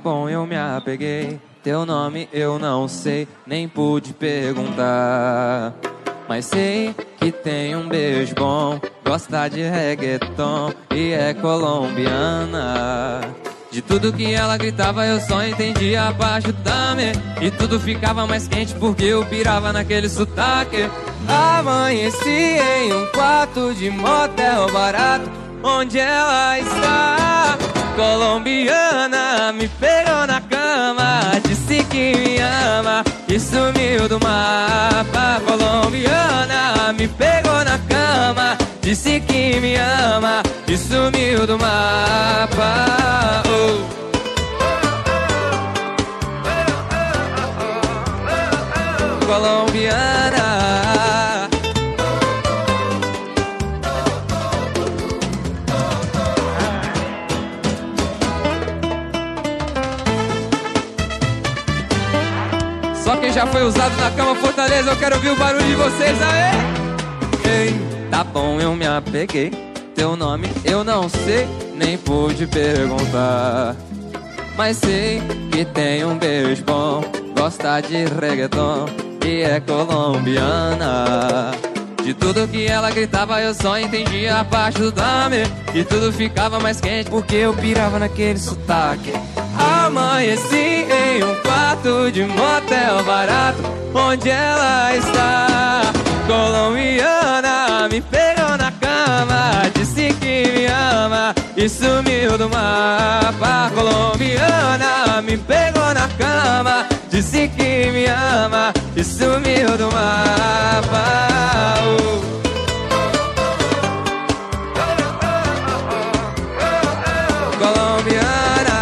bom, eu me apeguei. Teu nome eu não sei, nem pude perguntar. Mas sei que tem um beijo bom, gosta de reggaeton e é colombiana. De tudo que ela gritava eu só entendia abaixo também. E tudo ficava mais quente porque eu pirava naquele sotaque. Amanheci em um quarto de motel barato, onde ela está. Colombiana, me pegou na cama, disse que me ama e sumiu do mapa. Colombiana, me pegou na cama, disse que me ama e sumiu do mapa. Colombiana. Só quem já foi usado na cama, Fortaleza, eu quero ouvir o barulho de vocês, aê! Ei, tá bom, eu me apeguei. Teu nome eu não sei, nem pude perguntar. Mas sei que tem um beijo bom, gosta de reggaeton e é colombiana. De tudo que ela gritava eu só entendia a parte do dame. E tudo ficava mais quente porque eu pirava naquele sotaque. Amanheci em um quarto de motel barato, onde ela está. Colombiana, me pegou na cama, disse que me ama e sumiu do mapa. Colombiana, me pegou na cama, disse que me ama e sumiu do mapa. Colombiana.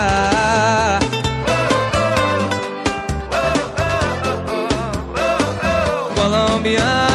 Colombiana.